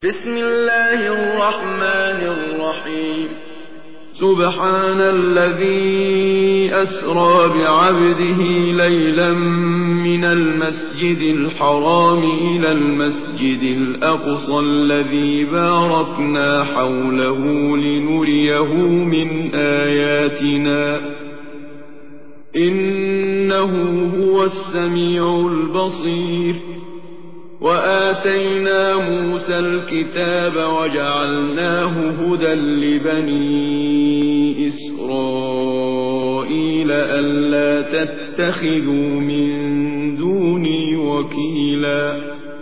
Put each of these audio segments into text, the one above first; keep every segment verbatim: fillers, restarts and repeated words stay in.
بسم الله الرحمن الرحيم سبحان الذي أسرى بعبده ليلا من المسجد الحرام إلى المسجد الأقصى الذي باركنا حوله لنريه من آياتنا إنه هو السميع البصير. وآتينا موسى الكتاب وجعلناه هدى لبني إسرائيل ألا تتخذوا من دوني وكيلا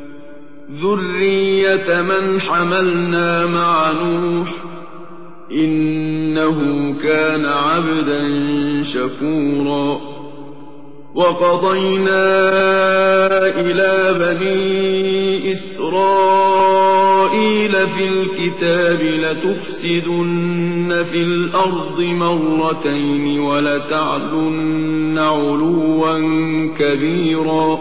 ذرية من حملنا مع نوح إنه كان عبدا شكورا. وقضينا إلى بني إسرائيل في الكتاب لتفسدن في الأرض مرتين ولتعلن علوا كبيرا.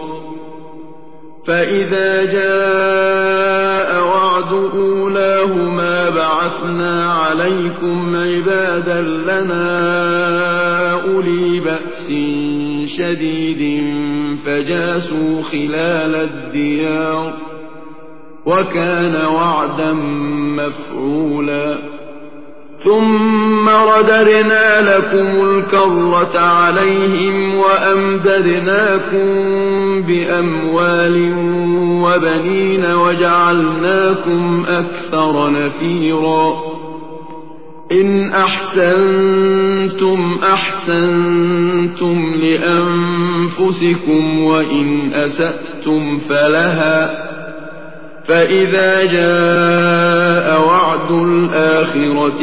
فإذا جاء وعد أولاهما بعثنا عليكم عبادا لنا أولي بأس شديد فجاسوا خلال الديار وكان وعدا مفعولا. ثم رددنا لكم الكرة عليهم وأمددناكم بأموال وبنين وجعلناكم أكثر نفيرا. إن أحسنتم أحسنتم لأنفسكم وإن أسأتم فلها. فإذا جاء وعد الآخرة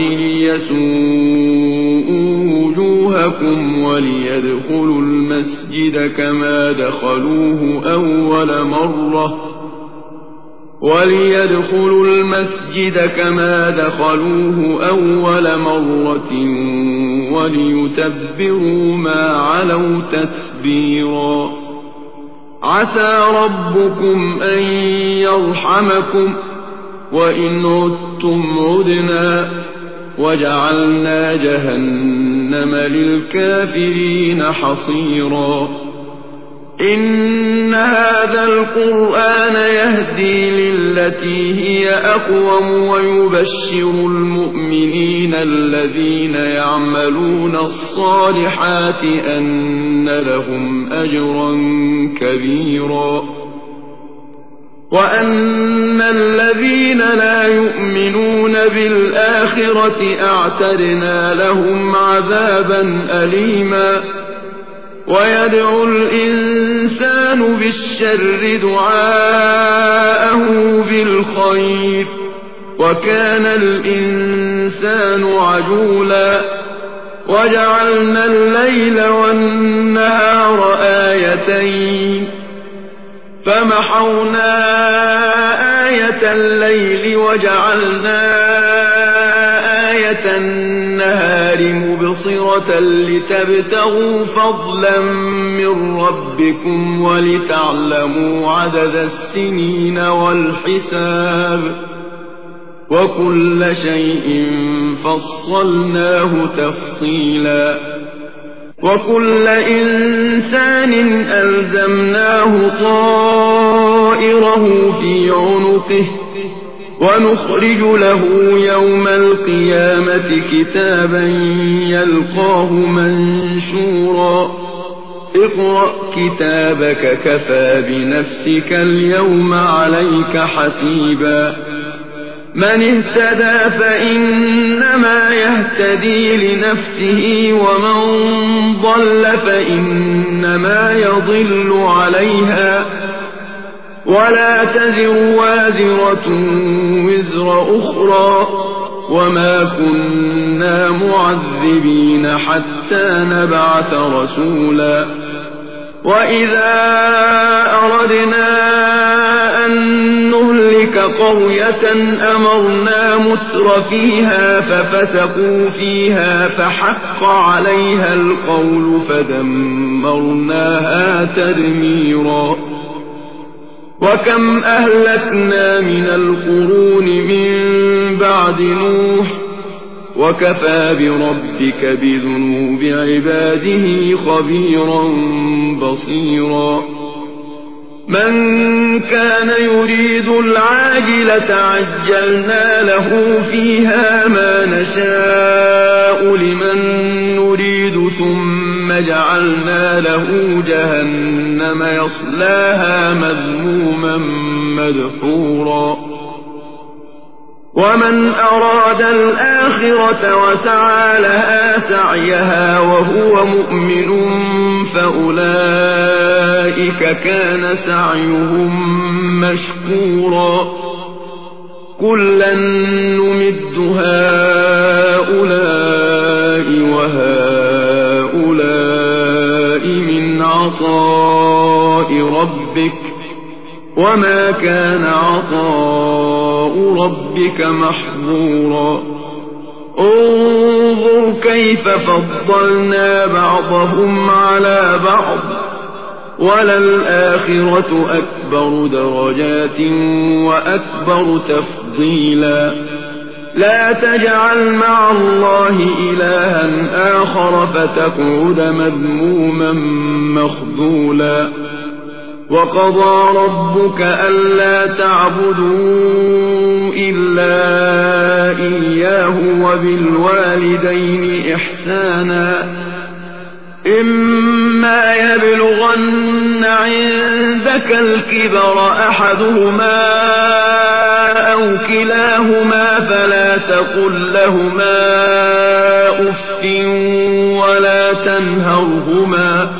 ليسوءوا وجوهكم وليدخلوا المسجد كما دخلوه أول مرة وليدخلوا المسجد كما دخلوه أول مرة وليتبروا ما علوا تتبيرا. عسى ربكم أن يرحمكم وإن عدتم عدنا وجعلنا جهنم للكافرين حصيرا. إن هذا القرآن يهدي للتي هي أقوم ويبشر المؤمنين الذين يعملون الصالحات أن لهم أجرا كبيرا وأن الذين لا يؤمنون بالآخرة أعتدنا لهم عذابا أليما. ويدعو الإنسان بالشر دعاءه بالخير وكان الإنسان عجولا. وجعلنا الليل والنهار آيتين فمحونا آية الليل وجعلنا آية النهار مبصرة لتبتغوا فضلا من ربكم ولتعلموا عدد السنين والحساب وكل شيء فصلناه تفصيلا. وكل إنسان ألزمناه طائره في عنقه ونخرج له يوم القيامة كتابا يلقاه منشورا. اقرأ كتابك كفى بنفسك اليوم عليك حسيبا. من اهتدى فإنما يهتدي لنفسه ومن ضل فإنما يضل عليها ولا تزر وازرة وزر أخرى وما كنا معذبين حتى نبعث رسولا. وإذا أردنا أن نهلك قرية أمرنا متر فيها ففسقوا فيها فحق عليها القول فدمرناها تدميرا. وكم أهلكنا من القرون وكفى بربك بذنوب عباده خبيرا بصيرا من كان يريد العاجلة عجلنا له فيها ما نشاء لمن نريد ثم جعلنا له جهنم يصلاها مذموما مدحورا ومن أراد الآخرة وسعى لها سعيها وهو مؤمن فأولئك كان سعيهم مشكورا كلا نمد هؤلاء وهؤلاء من عطاء ربك وما كان عطاء ربك محظورا انظر كيف فضلنا بعضهم على بعض وللآخرة أكبر درجات وأكبر تفضيلا لا تجعل مع الله إلها آخر فتقعد مذموما مخذولا وقضى ربك ألا تعبدوا إلا إياه وبالوالدين إحسانا إما يبلغن عندك الكبر أحدهما أو كلاهما فلا تقل لهما أف ولا تنهرهما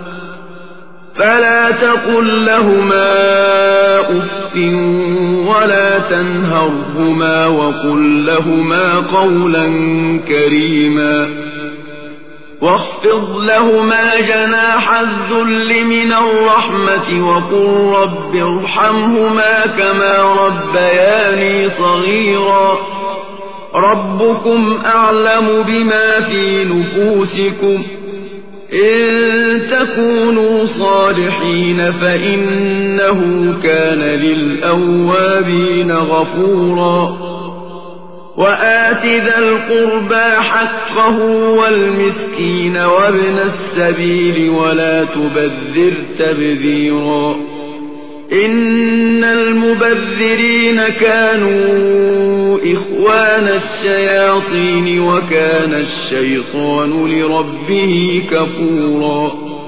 فلا تقل لهما أف ولا تنهرهما وقل لهما قولا كريما واخفض لهما جناح الذل من الرحمة وقل رب ارحمهما كما ربياني صغيرا ربكم أعلم بما في نفوسكم إن تكونوا صالحين فإنه كان للأوابين غفورا وآت ذا القربى حقه والمسكين وابن السبيل ولا تبذر تبذيرا إن المبذرين كانوا إخوان الشياطين وكان الشيطان لربه كفورا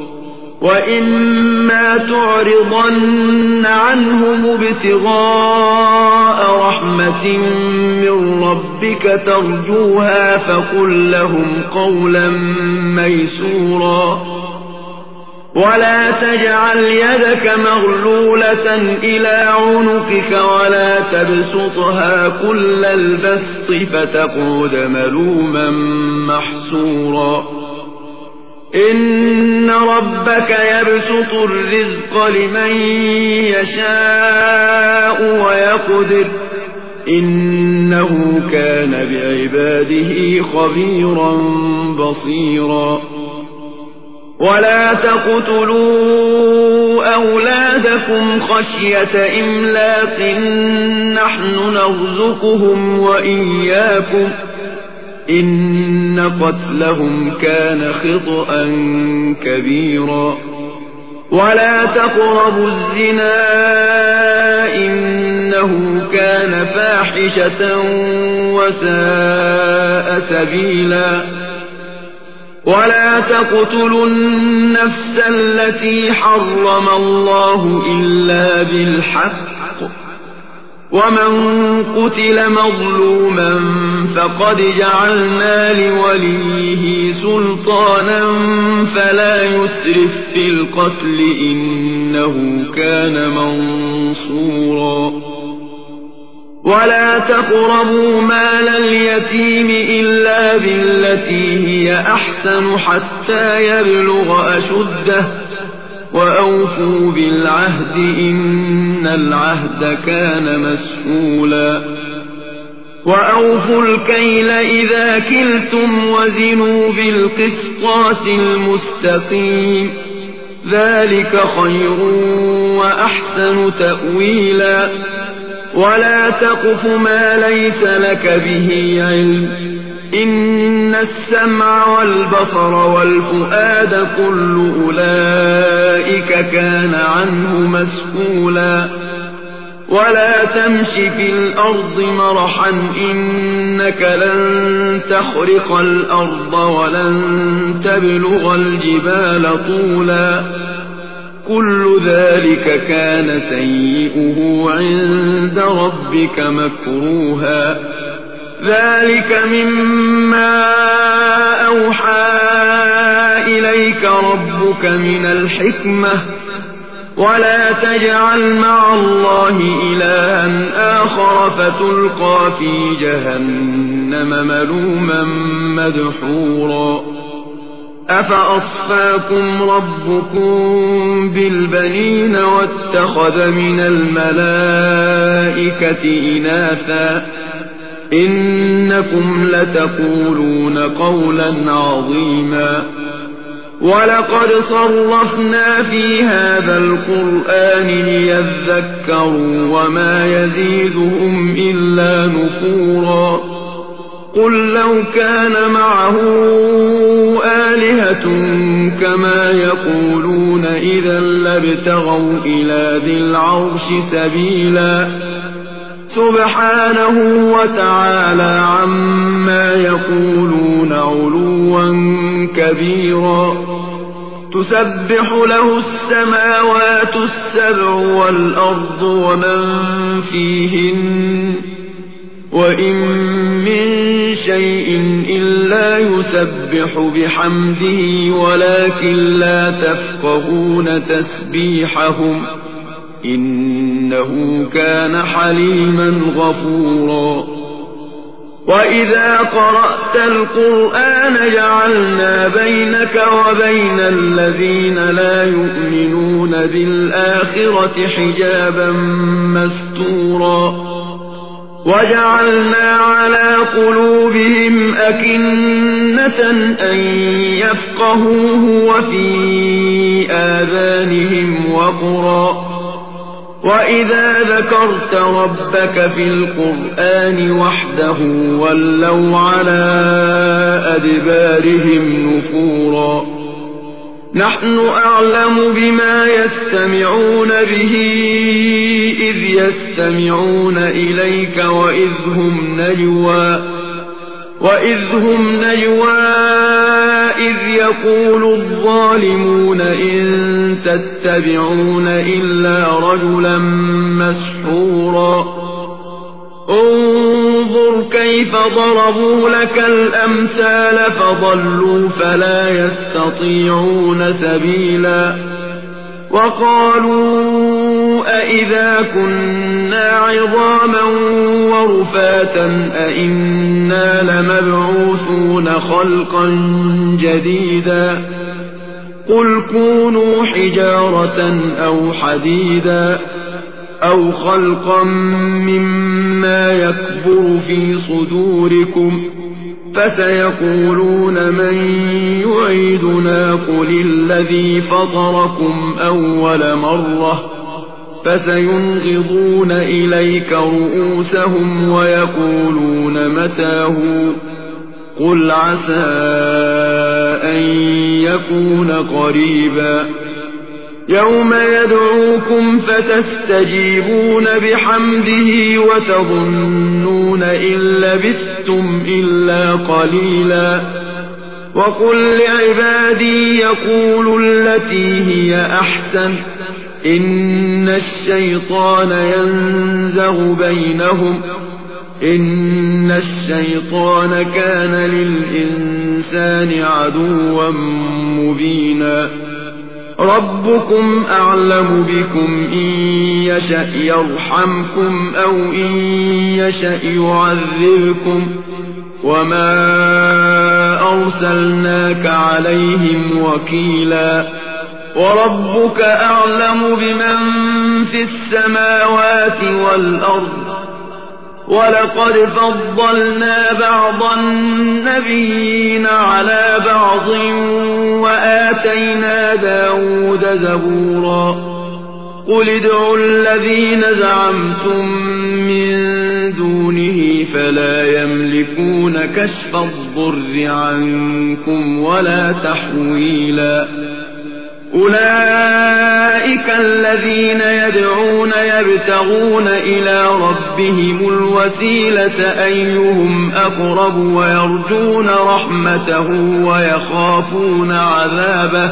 وإما تعرضن عنهم ابتغاء رحمة من ربك ترجوها فقل لهم قولا ميسورا ولا تجعل يدك مغلولة إلى عنقك ولا تبسطها كل البسط فتقعد ملوما محسورا إن ربك يبسط الرزق لمن يشاء ويقدر إنه كان بعباده خبيرا بصيرا ولا تقتلوا أولادكم خشية إملاق نحن نرزقهم وإياكم إن قتلهم كان خطأ كبيرا ولا تقربوا الزنا إنه كان فاحشة وساء سبيلا ولا تقتلوا النفس التي حرم الله إلا بالحق ومن قتل مظلوما فقد جعلنا لوليه سلطانا فلا يسرف في القتل إنه كان منصورا ولا تقربوا مال اليتيم إلا بالتي هي أحسن حتى يبلغ أشده وأوفوا بالعهد إن العهد كان مسؤولا وأوفوا الكيل إذا كلتم وزنوا بالقسطاس المستقيم ذلك خير وأحسن تأويلا ولا تقف ما ليس لك به علم إن السمع والبصر والفؤاد كل أولئك كان عنه مسؤولا ولا تمش في الأرض مرحا إنك لن تخرق الأرض ولن تبلغ الجبال طولا كل ذلك كان سيئه عند ربك مكروها ذلك مما أوحى إليك ربك من الحكمة ولا تجعل مع الله إلها آخر فتلقى في جهنم ملوما مدحورا أفأصفاكم ربكم بالبنين واتخذ من الملائكة إناثا إنكم لتقولون قولا عظيما ولقد صرفنا في هذا القرآن ليذكروا وما يزيدهم إلا نفورا قل لو كان معه آلهة كما يقولون إذا لابتغوا إلى ذي العرش سبيلا سبحانه وتعالى عما يقولون علوا كبيرا تسبح له السماوات السبع والأرض ومن فيهن وإن من شيء إلا يسبح بحمده ولكن لا تفقهون تسبيحهم إنه كان حليما غفورا وإذا قرأت القرآن جعلنا بينك وبين الذين لا يؤمنون بالآخرة حجابا مستورا وجعلنا على قلوبهم أكنة أن يفقهوه وفي آذانهم وقرا وإذا ذكرت ربك في القرآن وحده ولوا على أدبارهم نفورا نحن أعلم بما يستمعون به إذ يستمعون إليك وإذ هم نجوى وإذ هم نجوى إذ يقول الظالمون إن تتبعون إلا رجلا مسحورا انظر كيف ضربوا لك الأمثال فضلوا فلا يستطيعون سبيلا وقالوا أئذا كنا عظاما ورفاتا أئنا لمبعوثون خلقا جديدا قل كونوا حجارة أو حديدا أو خلقا مما يكبر في صدوركم فسيقولون من يعيدنا قل الذي فطركم أول مرة فسينغضون إليك رؤوسهم ويقولون متاه قل عسى أن يكون قريبا يوم يدعوكم فتستجيبون بحمده وتظنون إن لبثتم إلا قليلا وقل لعبادي يقولوا التي هي أحسن إن الشيطان ينزغ بينهم إن الشيطان كان للإنسان عدوا مبينا ربكم أعلم بكم إن يشأ يرحمكم أو إن يشأ يعذبكم وما أرسلناك عليهم وكيلا وربك أعلم بمن في السماوات والأرض ولقد فضلنا بعض النبيين على بعض وآتينا داود زبورا قل ادعوا الذين زعمتم من دونه فلا يملكون كشف الضر عنكم ولا تحويلا أولئك الذين يدعون يبتغون إلى ربهم الوسيلة أيهم أقرب ويرجون رحمته ويخافون عذابه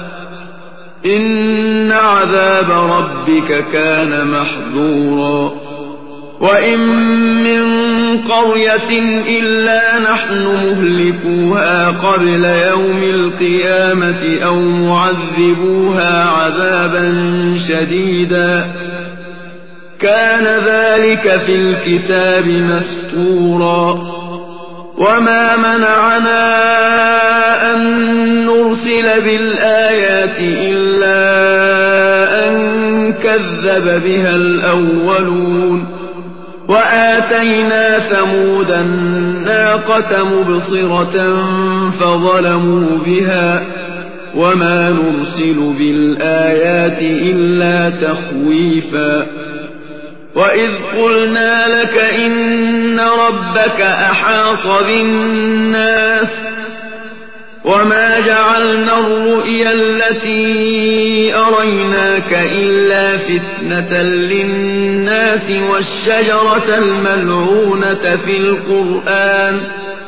إن عذاب ربك كان محذورا وإن من قرية إلا نحن مهلكوها قبل يوم القيامة أو معذبوها عذابا شديدا كان ذلك في الكتاب مسطورا وما منعنا أن نرسل بالآيات إلا أن كذب بها الأولون وآتينا ثمود الناقة مبصرة فظلموا بها وما نرسل بالآيات إلا تخويفا وإذ قلنا لك إن ربك أحاط بالناس وما جعلنا الرؤيا التي أريناك إلا فتنة للناس والشجرة الملعونة في القرآن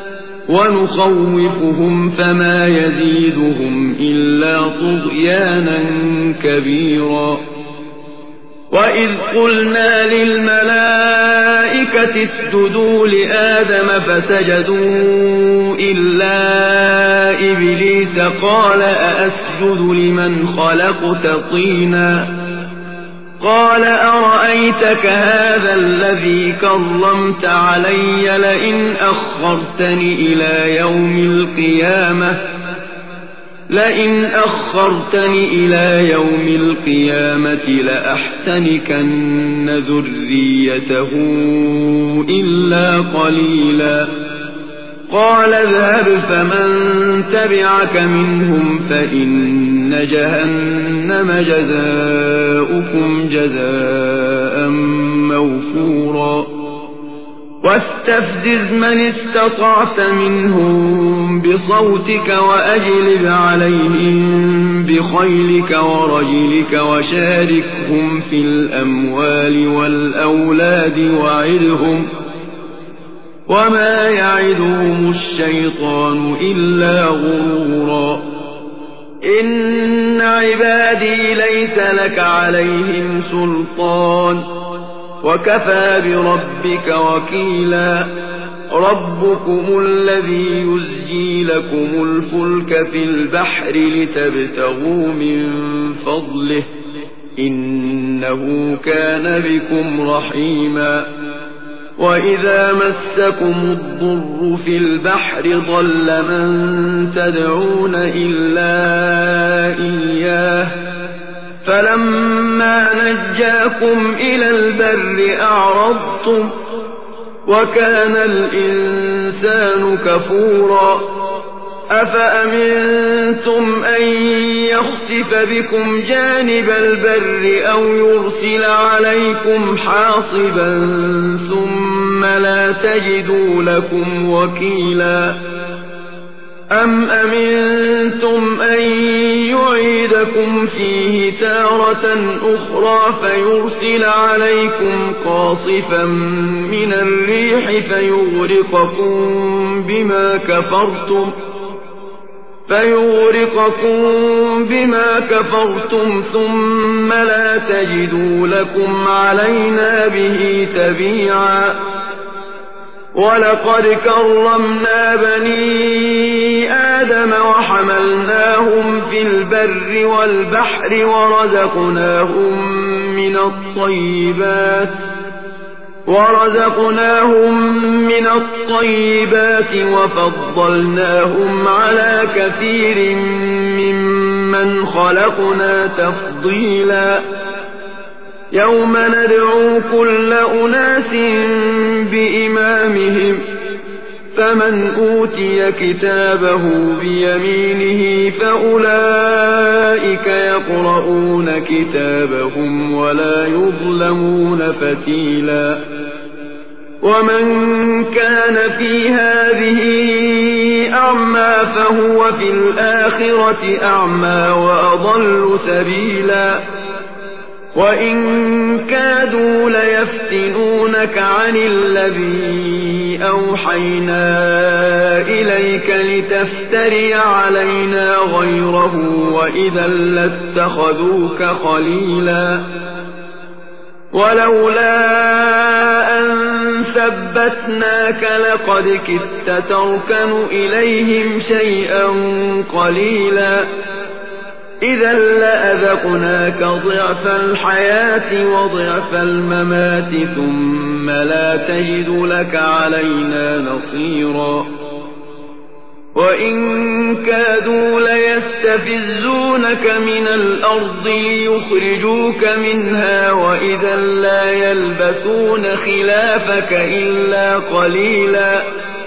ونخوفهم فما يزيدهم إلا طغيانا كبيرا وإذ قلنا للملائكة اسجدوا لآدم فسجدوا إلا إبليس قال أأسجد لمن خلقت طينا قال أرأيتك هذا الذي كرمت علي لئن أخرتني إلى يوم القيامة لئن أخرتني إلى يوم القيامة لأحتنكن ذريته إلا قليلا قال اذهب فمن تبعك منهم فإن جهنم جزاؤكم جزاء موفورا واستفزز من استطعت منهم بصوتك وأجلب عليهم بخيلك ورجلك وشاركهم في الأموال والأولاد وعدهم وما يعدهم الشيطان إلا غرورا إن عبادي ليس لك عليهم سلطان وكفى بربك وكيلا ربكم الذي يزجي لكم الفلك في البحر لتبتغوا من فضله إنه كان بكم رحيما وإذا مسكم الضر في البحر ضل من تدعون إلا إياه فلما نجاكم إلى البر أعرضتم وكان الإنسان كفورا أفأمنتم أن يخسف بكم جانب البر أو يرسل عليكم حاصبا ثم لا تجدوا لكم وكيلا أم أمنتم أن يعيدكم فيه تارة أخرى فيرسل عليكم قاصفا من الريح فيغرقكم بما كفرتم فيغرقكم بما كفرتم ثم لا تجدوا لكم علينا به تبيعا ولقد كرمنا بني آدم وحملناهم في البر والبحر ورزقناهم من الطيبات ورزقناهم من الطيبات وفضلناهم على كثير ممن خلقنا تفضيلا يوم ندعو كل أناس بإمامهم فمن أوتي كتابه بيمينه فأولئك يقرؤون كتابهم ولا يظلمون فتيلا ومن كان في هذه أعمى فهو في الآخرة أعمى وأضل سبيلا وإن كادوا ليفتنونك عن الذي أوحينا إليك لتفتري علينا غيره وإذا لاتخذوك خليلا ولولا أن ثبتناك لقد كدت تركن إليهم شيئا قليلا إذا لأذقناك ضعف الحياة وضعف الممات ثم لا تجد لك علينا نصيرا وإن كادوا ليستفزونك من الأرض ليخرجوك منها وإذا لا يلبثون خلافك إلا قليلا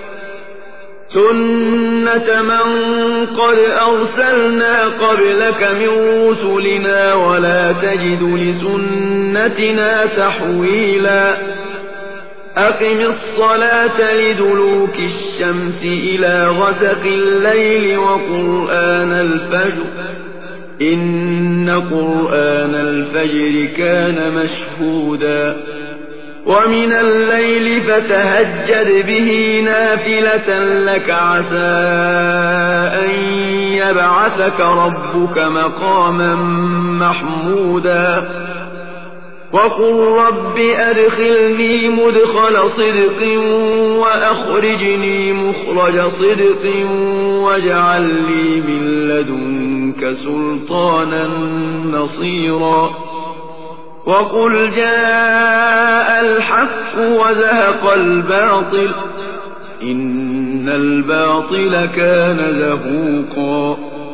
سنة من قد أرسلنا قبلك من رسلنا ولا تجد لسنتنا تحويلا أقم الصلاة لدلوك الشمس إلى غسق الليل وقرآن الفجر إن قرآن الفجر كان مشهودا ومن الليل فتهجد به نافلة لك عسى أن يبعثك ربك مقاما محمودا وقل رب أدخلني مدخل صدق وأخرجني مخرج صدق واجعل لي من لدنك سلطانا نصيرا وقل جاء الحق وزهق الباطل إن الباطل كان زهوقا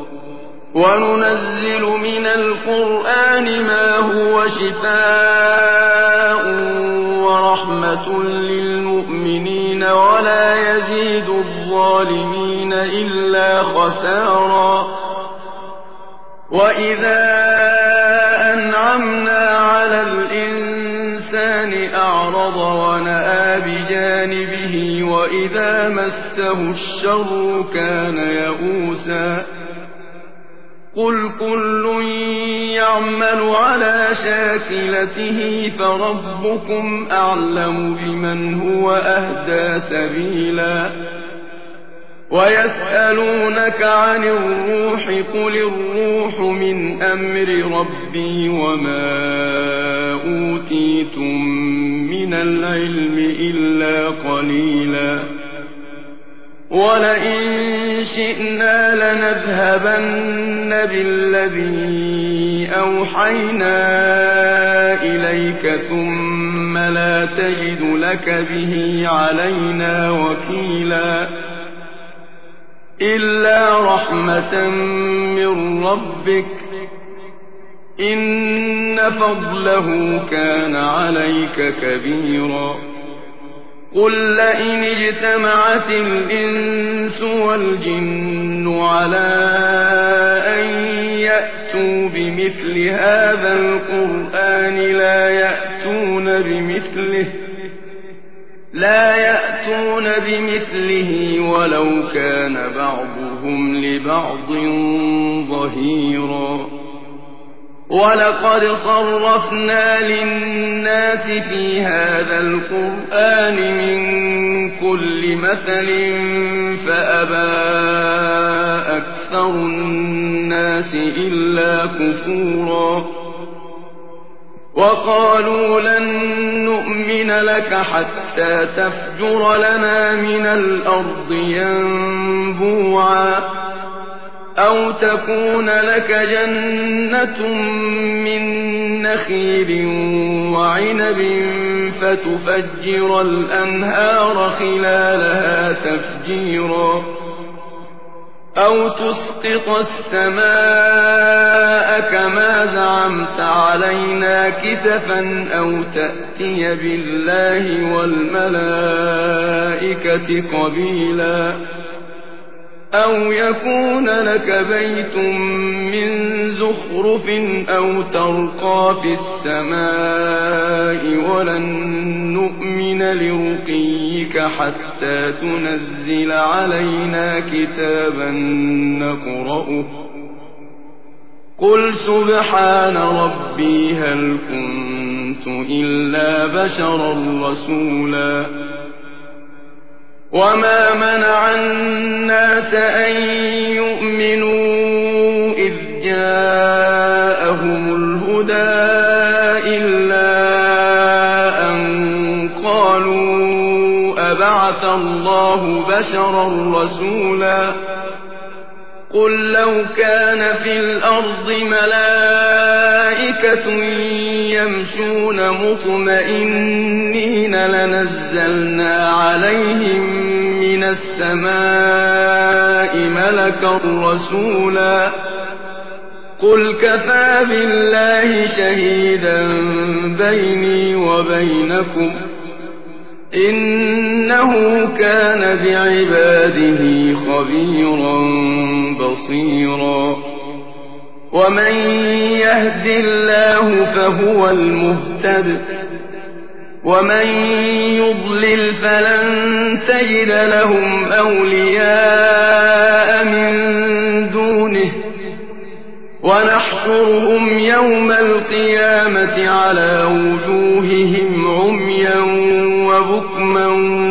وننزل من القرآن ما هو شفاء ورحمة للمؤمنين ولا يزيد الظالمين إلا خسارا وإذا أنعمنا على الإنسان أعرض ونأى بجانبه وإذا مسه الشر كان يئوسا قل كل يعمل على شاكلته فربكم أعلم بمن هو أهدى سبيلا ويسألونك عن الروح قل الروح من أمر ربي وما أوتيتم من العلم إلا قليلا ولئن شئنا لنذهبن بالذي أوحينا إليك ثم لا تجد لك به علينا وكيلا إلا رحمة من ربك إن فضله كان عليك كبيرا قل لئن اجتمعت الإنس والجن على أن يأتوا بمثل هذا القرآن لا يأتون بمثله لا يأتون بمثله ولو كان بعضهم لبعض ظهيرا ولقد صرفنا للناس في هذا القرآن من كل مثل فأبى أكثر الناس إلا كفورا وقالوا لن نؤمن لك حتى تفجر لنا من الأرض ينبوعا أو تكون لك جنة من نخيل وعنب فتفجر الأنهار خلالها تفجيرا أو تسقط السماء كما زعمت علينا كسفا أو تأتي بالله والملائكة قبيلا أو يكون لك بيت من زخرف أو ترقى في السماء ولن نؤمن لرقيك حتى تنزل علينا كتابا نقرأه قل سبحان ربي هل كنت إلا بشرا رسولا وما منع الناس أن يؤمنوا إذ جاءهم الهدى إلا أن قالوا أبعث الله بشرا رسولا قل لو كان في الأرض ملائكة يمشون مطمئنين لنزلنا عليهم من السماء ملكا رسولا قل كفى بالله شهيدا بيني وبينكم إنه كان بعباده خبيرا بصيرا ومن يهد الله فهو المهتد ومن يضلل فلن تجد لهم أولياء من دونه ونحشرهم يوم القيامة على وجوههم عميا وبكما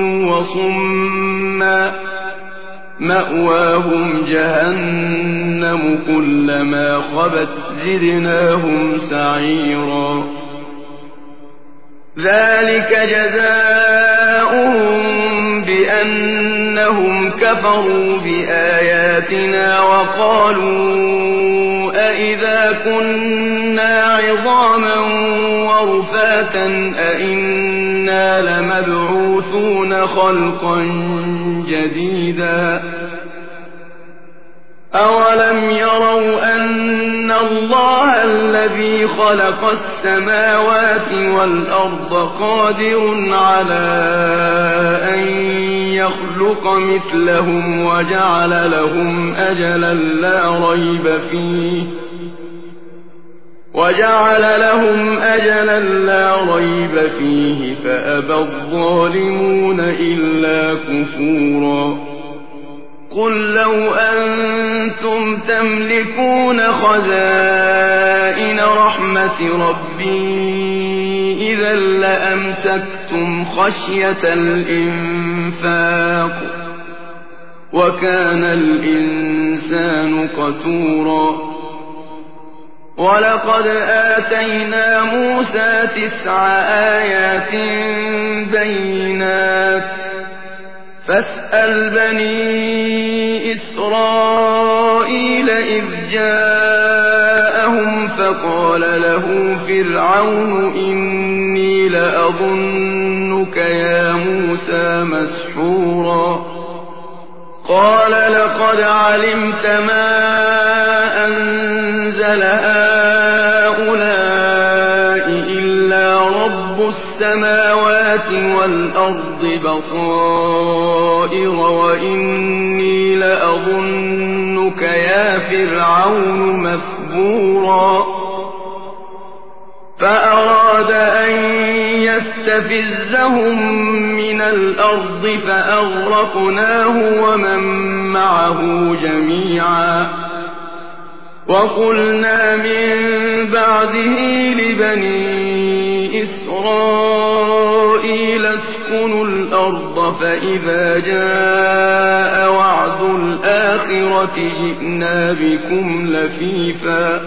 وصما مأواهم جهنم كلما خبت زدناهم سعيرا ذلك جزاؤهم بأنهم كفروا بآياتنا وقالوا أإذا كنا عظاما ورفاتا أإنا لمبعوثون خلقا جديدا أولم يروا أن الله الذي خلق السماوات والأرض قادر على أن يخلق مثلهم وجعل لهم أجلا لا ريب فيه وجعل لهم أجلا لا ريب فيه فأبى الظالمون إلا كفورا قل لو أنتم تملكون خزائن رحمة ربي إذا لأمسكتم خشية الإنفاق وكان الإنسان قتورا ولقد آتينا موسى تسع آيات بينات فاسأل بني إسرائيل إذ جاءهم فقال له فرعون إني لأظنك يا موسى مسحورا قال لقد علمت ما أنزل هؤلاء إلا رب السماوات والأرض بصائر وإني لأظنك يا فرعون مثبورا فأراد أن يستفزهم من الأرض فأغرقناه ومن معه جميعا وقلنا من بعده لبني إسرائيل اسكنوا الأرض فإذا جاء وعد الآخرة جئنا بكم لفيفا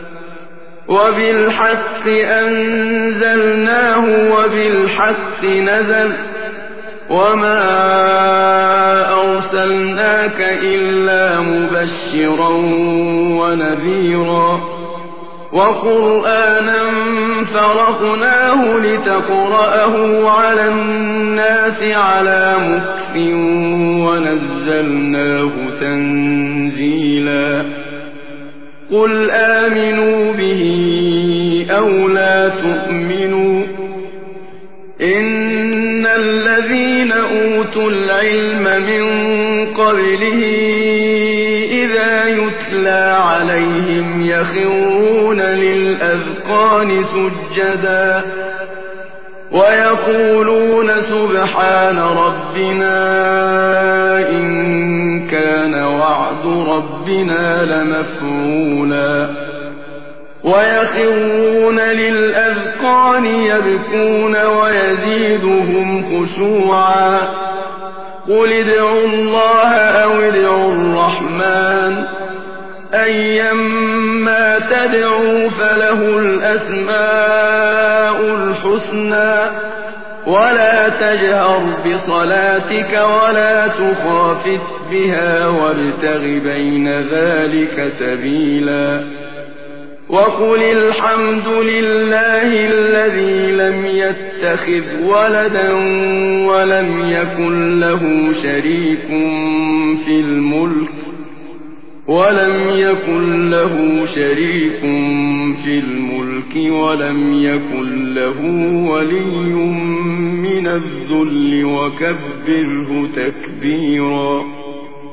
وبالحق أنزلناه وبالحق نزل وما أرسلناك إلا مبشرا ونذيرا وقرآنا فرقناه لتقرأه على الناس على مكث ونزلناه تنزيلا قل آمنوا به أو لا تؤمنوا إن الذين أوتوا العلم من قبله ويخرون للأذقان سجدا ويقولون سبحان ربنا إن كان وعد ربنا لمفعولا ويخرون للأذقان يبكون ويزيدهم خشوعا قل ادعوا الله أو ادعوا الرحمن أيما تدعوا فله الأسماء الحسنى ولا تجهر بصلاتك ولا تخافت بها وابتغ بين ذلك سبيلا وقل الحمد لله الذي لم يتخذ ولدا ولم يكن له شريك في الملك ولم يكن له شريك في الملك ولم يكن له ولي من الذل وكبره تكبيرا.